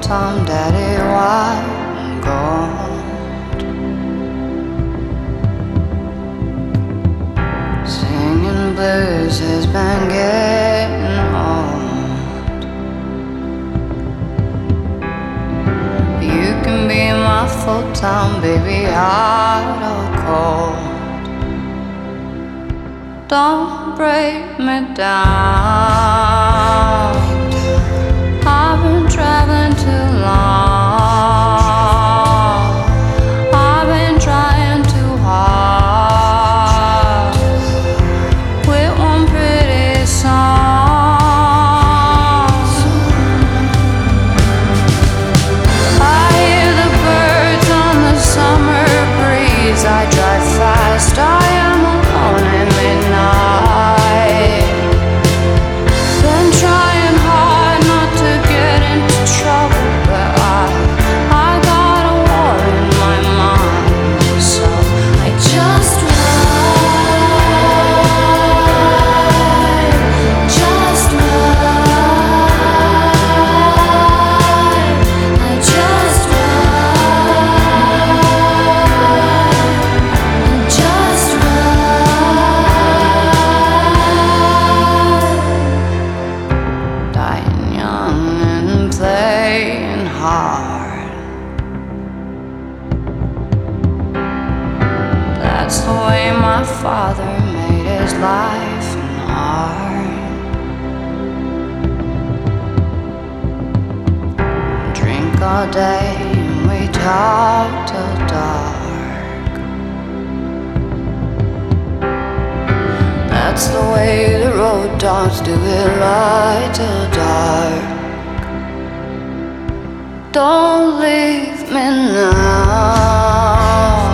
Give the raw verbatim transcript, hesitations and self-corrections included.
full-time daddy white and gold. Singing blues has been getting old. You can be my full-time baby, hot or cold. Don't break me down. I've been traveling too long. I've been trying too hard with one pretty song. I hear the birds on the summer breeze. I drive fast, I am alone at midnight. Been trying hard not to get into trouble, but I, I got a war in my mind. So I just ride, just ride. I just ride, I just ride. Dying young and playing hard. That's the way my father made his life and art. Drink all day and we talk till dark. That's the way the road dogs do it, light till dark. Don't leave me now.